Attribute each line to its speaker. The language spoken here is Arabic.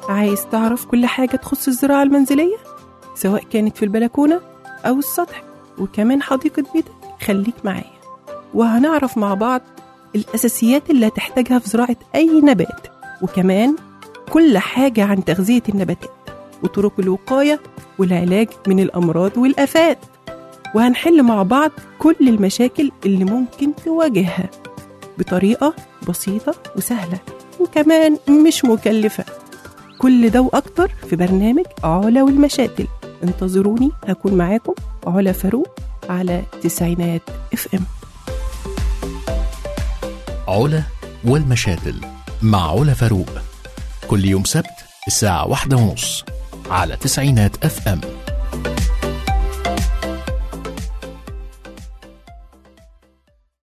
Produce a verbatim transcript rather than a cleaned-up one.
Speaker 1: عايز تعرف كل حاجة تخص الزراعة المنزلية سواء كانت في البلكونة أو السطح وكمان حديقة بيتك؟ خليك معايا وهنعرف مع بعض الأساسيات اللي هتحتاجها في زراعة أي نبات، وكمان كل حاجة عن تغذية النباتات وطرق الوقاية والعلاج من الأمراض والآفات. وهنحل مع بعض كل المشاكل اللي ممكن تواجهها بطريقة بسيطة وسهلة وكمان مش مكلفة. كل ده وأكتر في برنامج علا والمشاتل. انتظروني، هكون معاكم علا فاروق على تسعينات اف ام.
Speaker 2: علا والمشاتل مع علا فاروق كل يوم سبت الساعة واحدة ونص على تسعينات اف ام.